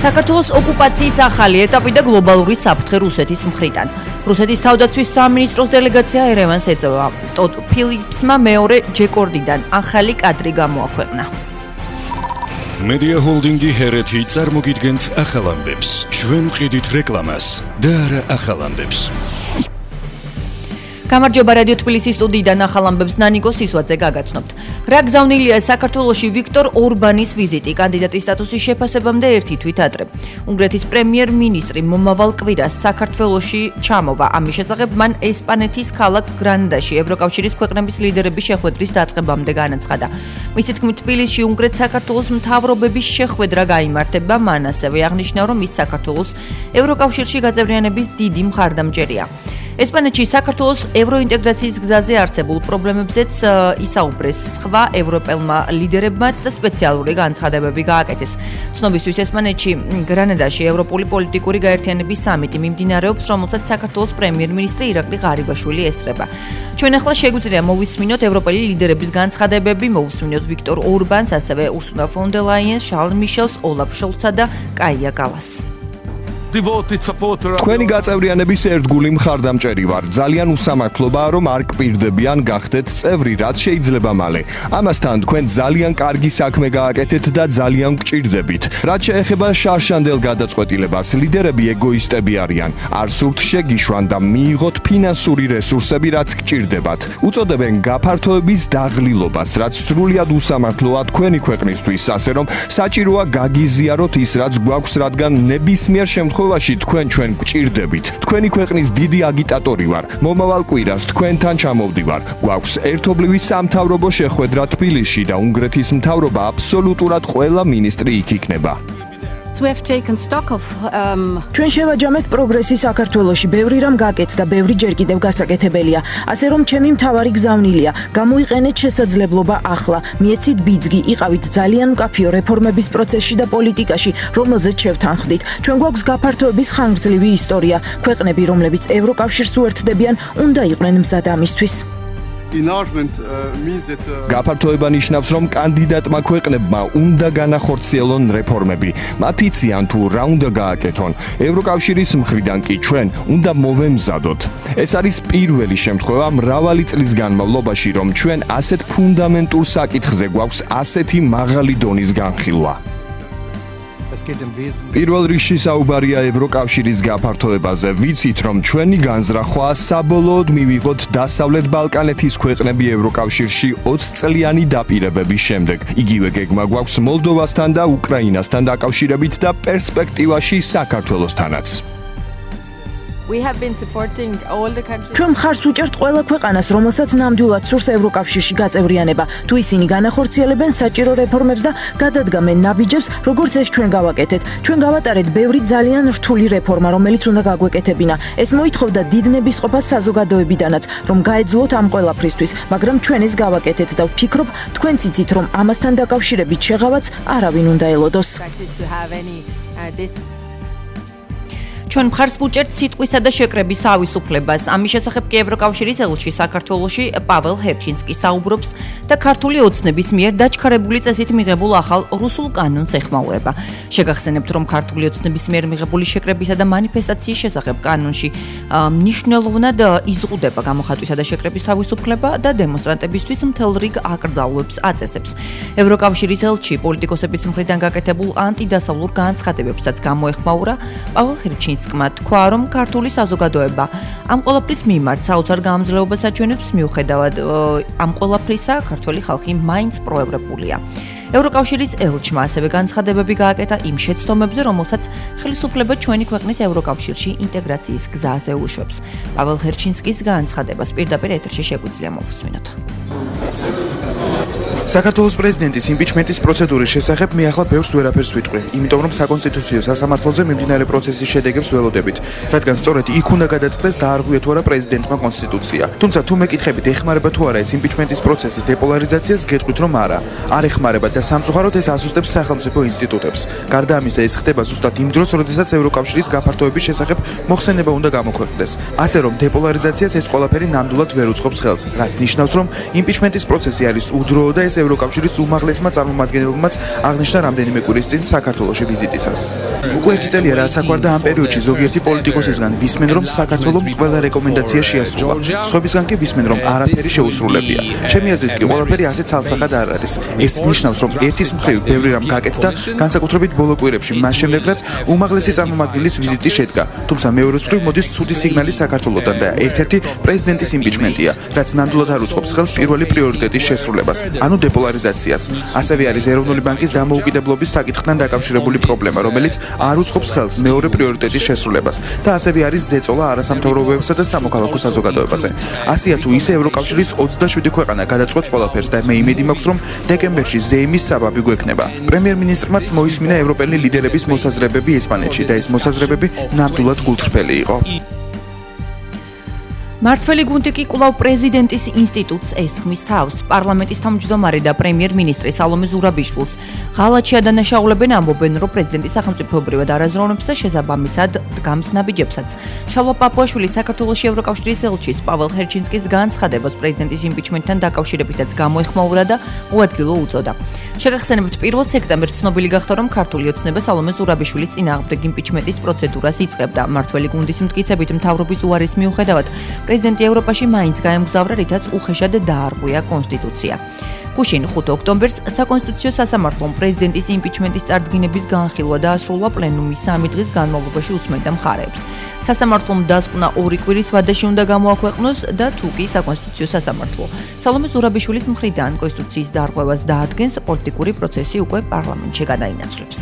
საქართველოს ოკუპაციის ახალი ეტაპი და გლობალური საფრთხე რუსეთის მხრიდან. რუსეთის თავდაცვის სამინისტროს დელეგაცია ერევანს ეწევა. ტოდ ფილიპსმა მეორე ჯეკორდიდან ახალი კადრი გამოაქვეყნა. Media Holding-ი ჰერეთი წარმოგიდგენთ ახალ ამბებს. ჩვენ ვყიდით რეკლამას და არა ახალ ამბებს. გამარჯობა რადიო თბილისის სტუდიიდან ახალ ამბებს ნანიკო სისვაძე გაგაცნობთ. რა გზავნილია საქართველოში ვიქტორ ორბანის ვიზიტი კანდიდატის სტატუსის შეფასებამდე ერთი თვით ადრე. უნგრეთის პრემიერ-მინისტრი მომავალ კვირას საქართველოში ჩამოვა. ამის შესახებ მან ესპანეთის ქალაქ გრანადაში ევროკავშირის ქვეყნების ლიდერების შეხვედრის დაწყებამდე განაცხადა. მისი თქმით, თბილისში უნგრეთ-საქართველოს მთავრობების შეხვედრა გაიმართება. მან ასევე აღნიშნა, რომ ის საქართველოს ევროკავშირში გაწევრიანების დიდი მხარდამჭერია. ესპანეთში საქართველოს ევროინტეგრაციის გზაზე არსებულ პრობლემებზეც ისაუბრეს სხვა ევროპელმა ლიდერებმაც და სპეციალური განცხადებები გააკეთეს. ცნობისთვის ესპანეთში გრანადაში ევროპული პოლიტიკური გაერთიანების სამიტი მიმდინარეობს, რომელსაც საქართველოს პრემიერ-მინისტრი ირაკლი ღარიბაშვილი ესწრება. ჩვენ ახლა შეგვიძლია მოვისმინოთ ევროპელი ლიდერების განცხადებები, მოვისმინოთ ვიქტორ ორბანს, ასევე ურსულა ფონ დერ ლაიენს, შარლ მიშელს, ოლაფ შოლცსა და კაია კალას. თქვენი გაწევრიანების ერთგული მხარდამჭერი ვარ. ძალიან უსამართლობაა, რომ არ გპირდებიან გახდეთ წევრი, რაც შეიძლება მალე. ამასთან თქვენ ძალიან კარგი საქმე გააკეთეთ და ძალიან გჭირდებით. რაც შეეხება შარშანდელ გადაწყვეტილებას, ლიდერები ეგოისტები არიან. არ სურთ შეგიშვან და მიიღოთ ფინანსური რესურსები, რაც გჭირდებათ. უწოდებენ გაფართოების დაღლილობას, რაც სრულიად უსამართლოა თქვენი ქვეყნისთვის, ასე რომ საჭიროა გაგიზიაროთ ის, რაც გვაქვს, რადგან ნებისმიერ შემთხვევაში თქვენ ჩვენ გჭირდებით. თქვენი ქვეყნის დიდი აგიტატორი ვარ. მომავალ კვირას თქვენთან ჩამოვდივარ. გვაქვს ერთობლივი სამთავრობო შეხვედრა თბილისში და უნგრეთის მთავრობა აბსოლუტურად ყველა მინისტრი იქ იქნება. ჩვენ შევაჯამეთ პროგრესი საქართველოში, ბევრი რამ გაკეთდა, ბევრი ჯერ კიდევ გასაკეთებელია. ასე რომ ჩემი მთავარი გზავნილია, გამოიყენეთ შესაძლებლობა ახლა, მიეცით ბიძგი, იყავით ძალიან მკაფიო რეფორმების პროცესში და პოლიტიკაში, რომელზეც შევთანხმდით. ჩვენ გვაქვს გაფართოების ხანგრძლივი ისტორია. ქვეყნები, რომლებიც ევროკავშირს უერთდებიან, უნდა იყვნენ მზად ამისთვის. გაფართოება ნიშნავს, რომ კანდიდატმა ქვეყნებმა უნდა განახორციელონ რეფორმები. მათ იციან თუ რა უნდა გააკეთონ. ევროკავშირის მხრიდან კი ჩვენ უნდა მოვემზადოთ. ეს არის პირველი შემთხვევა მრავალი წლის განმავლობაში, რომ ჩვენ ასეთ ფუნდამენტურ საკითხზე გვაქვს ასეთი მაღალი დონის განხილვა. პირველ რიგში საუბარია ევროკავშირის გაფართოებაზე. ვიცით, რომ ჩვენი განზრახვა საბოლოოდ მივიღოთ დასავლეთ ბალკანეთის ქვეყნები ევროკავშირში 20 წლიანი დაპირებების შემდეგ. იგივე გეგმა გვაქვს მოლდოვასთან და უკრაინასთან დაკავშირებით და პერსპექტივაში საქართველოსთანაც. ჩვენ მხარს უჭერთ ყველა ქვეყანას, რომელსაც ნამდვილად სურს ევროკავშირში გაწევრიანება. თუ ისინი განახორციელებენ საჭირო რეფორმებს და გადადგამენ ნაბიჯებს, როგორც ეს ჩვენ გავაკეთეთ. ჩვენ გავატარეთ ბევრი ძალიან რთული რეფორმა, რომელიც უნდა გაგვეკეთებინა. ეს მოითხოვდა დიდ ნებისყოფას საზოგადოებიდანაც, რომ გაეძლოთ ამ ყველაფრისთვის, მაგრამ ჩვენ ეს გავაკეთეთ და ვფიქრობ, თქვენც იცით, რომ ამასთან დაკავშირებით შეღავაც არავინ უნდა ელოდოს. ჩვენ მხარს ვუჭერთ სიტყვისა და შეკრების თავისუფლებას. ამის შესახებ კი ევროკავშირის ელჩი საქართველოში პაվել ჰერჩინსკი საუბრობს და ქართული ოცნების მიერ დაჩქარებული წესით მიღებულ ახალ რუსულ კანონს ეხმაურება. შეგახსენებთ, რომ ქართული ოცნების მიერ მიღებული შეკრებისა და მანიფესტაციის შესახებ კანონში მნიშვნელოვნად იზღუდება გამოხატვისა და შეკრების თავისუფლება და დემონსტრანტებისთვის მთელ რიგ აკრძალვებს აწესებს. ევროკავშირის ელჩი პოლიტიკოსების მხრიდან გაკეთებულ ანტიდასავლურ განცხადებებსაც გამოეხმაურა. პაվել ჰერჩინსკი თქვა, რომ ქართული საზოგადოება ამ ყველაფრის მიმართ საოცარ გამძლეობას აჩვენებს, მიუხედავად ამ ყველაფრისა ქართველი ხალხი მაინც პროევროპულია. ევროკავშირის ელჩმა ასევე განცხადებები გააკეთა იმ შეცდომებზე, რომელსაც ხელისუფლება ჩვენი ქვეყნის ევროკავშირში ინტეგრაციის გზაზე უშვებს. პაվել ჰერჩინსკის განცხადებას პირდაპირ ეთერში შეგვიძლია მოვუსმინოთ. საქართველოს პრეზიდენტის იმპიჩმენტის პროცედურის შესახებ მე ახლა ბევრს ვერაფერს ვიტყვი, იმიტომ რომ საკონსტიტუციო სასამართლოზე მიმდინარე პროცესის შედეგებს ველოდებით, რადგან სწორედ იქ უნდა გადაწყდეს დაარღვია თუ არა პრეზიდენტმა კონსტიტუცია. თუმცა თუ მეკითხებით ეხმარება თუ არა ეს იმპიჩმენტის პროცესი დეპოლარიზაციას, გეტყვით რომ არა. არ ეხმარება და სამწუხაროდ ეს ასუსტებს სახელმწიფო ინსტიტუტებს. გარდა ამისა, ეს ხდება ზუსტად იმ დროს, როდესაც ევროკავშირის გაფართოების შესახებ მოხსენება უნდა გამოქვეყნდეს. ასე რომ დეპოლარიზაციას ეს ყველაფერი ნამდვილად ვერ უწყობს ხელს, რაც ნიშნავს, რომ იმპიჩმენტის პროცესი არის უდროო და ეს ევროკავშირის უმაღლესმა წარმომადგენელმაც აღნიშნა რამდენიმე კვირის წინ საქართველოში ვიზიტისას. უკვე ერთი წელია რაც აკვარდა ამ პერიოდში ზოგიერთი პოლიტიკოსისგან ვისმენ რომ საქართველოს ყველა რეკომენდაცია შეასრულა. სხვებისგან კი ვისმენ რომ არაფერი შეუსრულებია. ჩემი აზრით კი ყველაფერი ასე ცალსახად არ არის. ეს ნიშნავს რომ ერთის მხრივ ბევრი რამ გაკეთდა, განსაკუთრებით ბოლო კვირებში, მას შემდეგ რაც უმაღლესი წარმომადგენლის ვიზიტი შედგა. თუმცა მეორეს მხრივ მოდის ცუდი სიგნალი საქართველოსთან და ერთ-ერთი პრეზიდენტის იმპიჩმენტია, რაც ნამდვილად არ უწყობს ხელს პირველი პრიორიტეტის შესრულებას, ანუ დეპოლარიზაციას. ასევე არის ეროვნული ბანკის დამოუკიდებლობის საკითხთან დაკავშირებული პრობლემა, რომელიც არ უწყობს ხელს მეორე პრიორიტეტის შესრულებას და ასევე არის ზეწოლა არასამთავრობოებსა და სამოქალაქო საზოგადოებაზე. ასეა თუ ისე ევროკავშირის 27 ქვეყანა გადაწყვეტს ყველაფერს და მე იმედი მაქვს რომ დეკემბერში ზეიმის საბაბი გვექნება. პრემიერ-მინისტრმაც მოისმინა ევროპელი ლიდერების მოსაზრებები ესპანეთში და ეს მოსაზრებები ნამდვილად გულწრფელი იყო. მართველი გუნდი კი კვლავ პრეზიდენტის ინსტიტუტს ესხმის თავს. პარლამენტის თავმჯდომარე და პრემიერ-მინისტრი სალომე ზურაბიშვილს ღალატში ადანაშაულებენ, ამბობენ, რომ პრეზიდენტი სახელმწიფოებრივად არაზრუნებს და შესაბამისად დგამს ნაბიჯებსაც. შალვა პაპუაშვილი საქართველოში ევროკავშირის ელჩის პაվել ჰერჩინსკის განცხადებას პრეზიდენტის იმპიჩმენტთან დაკავშირებითაც გამოეხმაურა და უადგილო უწოდა. შეგახსენებთ, 1 სექტემბერს ცნობილი გახდა, რომ ქართული ოცნება სალომე ზურაბიშვილის წინააღმდეგ იმპიჩმენტის პროცედურას იწყებდა. მართველი გუნდის მტკიცებით მთავრობის უარის მიუხედავად პრეზიდენტი ევროპაში მაინც გაემგზავრა, რითაც უხეშად დაარღვია კონსტიტუცია. გუშინ 5 ოქტომბერს საკონსტიტუციო სასამართლომ პრეზიდენტის იმპიჩმენტის წარდგინების განხილვა დაასრულა პლენუმი 3 დღის განმავლობაში უსმენდა მხარეებს. სასამართლომ დასკვნა 2 კვირის ვადაში უნდა გამოაქვეყნოს და თუ კი საკონსტიტუციო სასამართლო სალომე ზურაბიშვილის მხრიდან კონსტიტუციის დარღვევას დაადგენს, პოლიტიკური პროცესი უკვე პარლამენტში გადაინაცვლებს.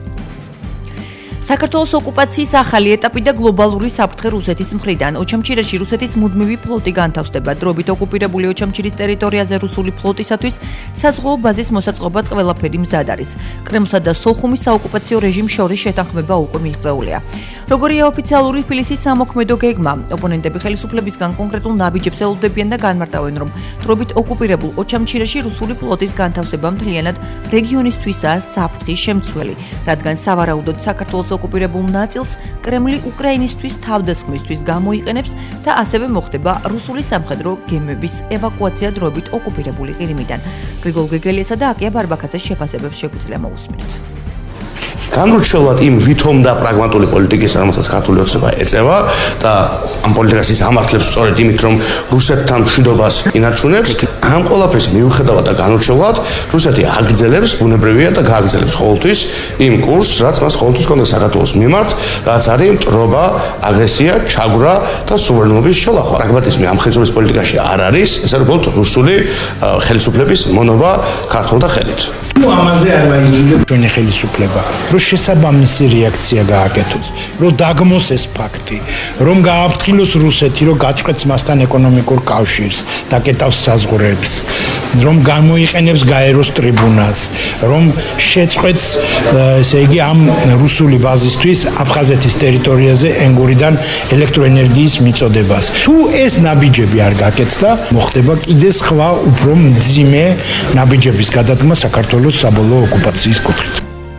საქართველოს ოკუპაციის ახალი ეტაპი და გლობალური საფრთხე რუსეთის მხრიდან. ოჩამჩირეში რუსეთის მუდმივი ფლოტი განთავსდება. დრობით ოკუპირებული ოჩამჩირის ტერიტორიაზე რუსული ფლოტისათვის საზღვაო ბაზის მოსაწყობად ყველაფერი მზად არის. კრემლსა და სოხუმის საოკუპაციო რეჟიმს შორის შეთანხმება უკვე მიღწეულია. როგორია ოფიციალური თბილისის სამოქმედო გეგმა? ოპონენტები ხელისუფლებისგან კონკრეტულ ნაბიჯებს ელოდებიან და განმარტავენ, რომ დრობით ოკუპირებულ ოჩამჩირეში რუსული ფლოტის განთავსება მთლიანად რეგიონისთვისაა საფრთხის შემცველი, რადგან სავარაუდოდ საქართველოს ოკუპირებულ ნაწილს კრემლი უკრაინისთვის თავდასხმისთვის გამოიყენებს და ასევე მოხდება რუსული სამხედრო გემების ევაკუაცია დროებით ოკუპირებული ყირიმიდან. გრიგოლ გეგელიასა და აკია ბარბაკაძეს შეფასებებს შეგვიძლია მოусმინოთ. განურჩევლად იმ ვითომ და პრაგმატული პოლიტიკის, რომელსაც ქართული ოცნება ეწევა და ამ პოლიტიკას ის ამართლებს სწორედ იმით, რომ რუსეთთან მშვიდობას ინარჩუნებს, ამ ყველაფრის მიუხედავად და განურჩევლად რუსეთი აგრძელებს, ბუნებრივია და გააგრძელებს ყოველთვის იმ კურსს, რაც მას ყოველთვის ჰქონდა საქართველოს მიმართ, რაც არის მტრობა, აგრესია, ჩაგვრა და სუვერენობის შოლახვა. პრაგმატიზმი ამ ხელისუფლების პოლიტიკაში არ არის, ეს არის უბრალოდ რუსული ხელისუფლების მონობა ქართულთა ხელით. ამაზე არ მაიძულებს ჩვენი ხელისუფლება, რომ შესაბამისი რეაქცია გააკეთოს, რომ დაგმოს ეს ფაქტი, რომ გააფრთხილოს რუსეთი, რომ გაწყვეტს მასთან ეკონომიკურ კავშირს, დაკეტავს საზღვრებს, რომ გამოიყენებს გაეროს ტრიბუნალს, რომ შეწყვეტს, ესე იგი, ამ რუსული ბაზისთვის აფხაზეთის ტერიტორიაზე ენგურიდან ელექტროენერგიის მიწოდებას. თუ ეს ნაბიჯები არ გაკეთდა, მოხდება კიდე სხვა უფრო მძიმე ნაბიჯების გადადგმა საქართველოს საბოლოო ოკუპაციის კუთხით.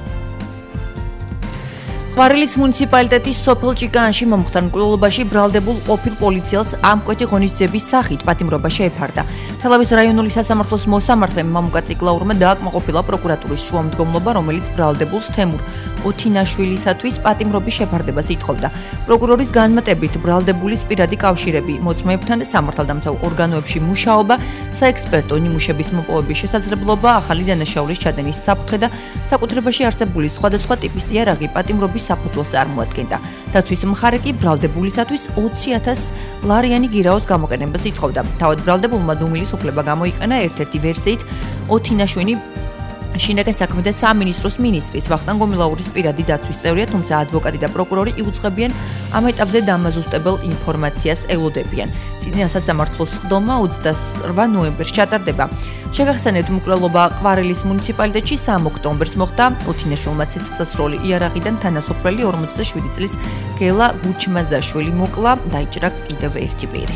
ყვარელის მუნიციპალიტეტის სოფელ ჭიკანში მომხდარ მკვლელობაში ბრალდებულ ყოფილ პოლიციელს ამკვეთი ღონისძიების სახით პატიმრობა შეეფარდა. თელავის რაიონული სასამართლოს მოსამართლემ მამუკა ციკლაურმა დააკმაყოფილა პროკურატურის შუამდგომლობა, რომელიც ბრალდებულს თემურ ოთინაშვილისათვის პატიმრობის შეფარდებას ითხოვდა. პროკურორის განმარტებით ბრალდებულის პირადი კავშირები, მოწმეებთან და სამართალდამცავ ორგანოებში მუშაობა, საექსპერტო ნიმუშების მოპოვების შესაძლებლობა, ახალი დანაშაულის ჩადენის საფრთხე და საკუთრებაში არსებული სხვადასხვა ტიპის იარაღი პატიმრობის საფუძველს წარმოადგენდა. დაცვის მხარე კი ბრალდებულისათვის 20,000 ლარიანი გირაოს გამოყენებას ითხოვდა. თავად ბრალდებულმა დუმილის უფლება გამოიყენა ერთ-ერთი ვერსიით ოთინაშვილი შინაგან საქმეთა სამინისტროს მინისტრის ვახტანგ გომილაურის პირადი დაცვის წევრია, თუმცა ადვოკატი და პროკურორი იუწყებიან ამ ეტაპზე დამაზუსტებელ ინფორმაციას ელოდებიან. წინა სასამართლოს სხდომა 28 ნოემბერს ჩატარდება. შეგახსენებთ, მკვლელობა ყვარელის მუნიციპალიტეტში 3 ოქტომბერს მოხდა. ოთინაშვილმა ცეცხლსასროლი იარაღიდან თანასოფლელი 47 წლის გელა გუჩმაზაშვილი მოკლა, დაიჭრა კიდევ ერთი პირი.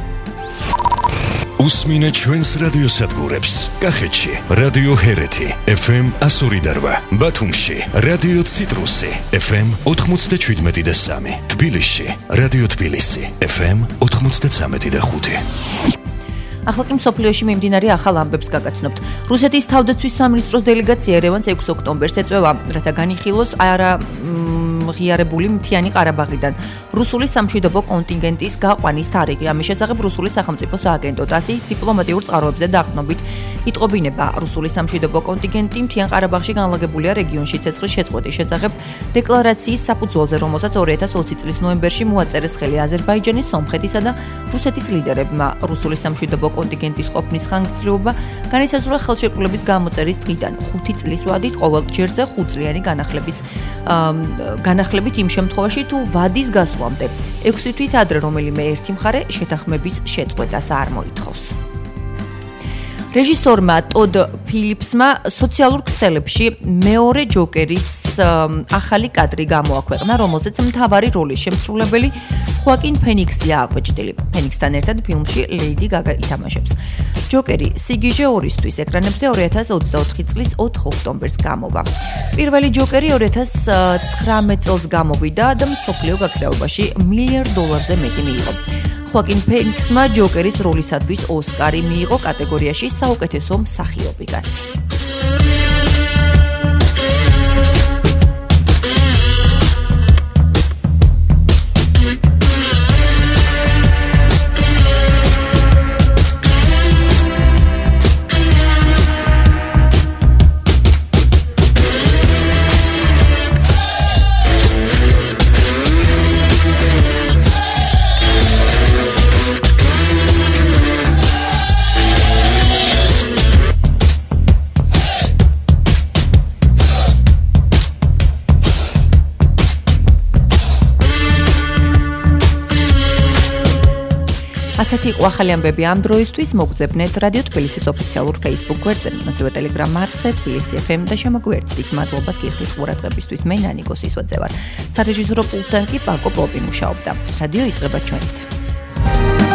უსმინე ჩვენს რადიოსადგურებს. კახეთში რადიო ჰერეთი FM 102.8, ბათუმში რადიო ციტრუსი FM 97.3, თბილისში რადიო თბილისი FM 93.5. ახლა კი მსოფლიოში მიმდინარე ახალ ამბებს გაგაცნობთ. რუსეთის თავდაცვის სამინისტროს დელეგაცია ერევანს 6 ოქტომბერს ეწევა, რათა განიხილოს ღიარებული მთიანი ყარაბაღიდან რუსული სამშვიდობო კონტინგენტის გაყვანის თარიღი. ამის შესახებ რუსული სახელმწიფო სააგენტო TASS დიპლომატიურ წყაროებზე დაყრდნობით იტყობინება. რუსული სამშვიდობო კონტინგენტი მთიან ყარაბაღში განლაგებულია რეგიონში ცეცხლის შეწყვეტის შესახებ დეკლარაციის საფუძველზე, რომელსაც 2020 წლის ნოემბერში მოაწერეს ხელი აზერბაიჯანის, სომხეთისა და რუსეთის ლიდერებმა. რუსული სამშვიდობო კონტინგენტის ყოფნის ხანგრძლივობა განისაზღვრა ხელშეკრულების გამოწერის დღიდან 5 წლის ვადით ყოველ ჯერზე 5 წლიანი განახლებით იმ შემთხვევაში თუ ვადის გასვლამდე 6 თვით ადრე რომელიმე ერთი მხარე შეთანხმების შეწყვეტას არ მოითხოვს. რეჟისორმა ტოდ ფილიპსმა სოციალურ ქსელებში მეორე ჯოკერის ახალი კადრი გამოაქვეყნა, რომელზეც მთავარი როლის შემსრულებელი ხოაკინ ფენიქსია აქვეჭდილი. ფენიქსთან ერთად ფილმში ლეიდი გაგა ითამაშებს. ჯოკერი სიგიჟე 2-ისთვის ეკრანებზე 2024 წლის 4 ოქტომბერს გამოვა. პირველი ჯოკერი 2019 წელს გამოვიდა და მსოფლიო გაქრაობაში $1 მილიარდზე მეტი მიიღო. ხოაკინ ფენიქსმა ჯოკერის როლისათვის ოსკარი მიიღო კატეგორიაში საუკეთესო მსახიობი კაცი. ასეთი იყო ახალი ამბები ამ დროისთვის. მოგძებნეთ რადიო თბილისის ოფიციალურ Facebook გვერდზე, ასევე Telegram არხზე თბილისი FM და შემოგვიერთდით. მადლობას გიხდით ყურადღებისთვის. მე ნანიკო სისვაძე ვარ. სარეჟისორო პულტთან კი პაკო პოპი მუშაობდა. რადიო იწყება ჩვენით.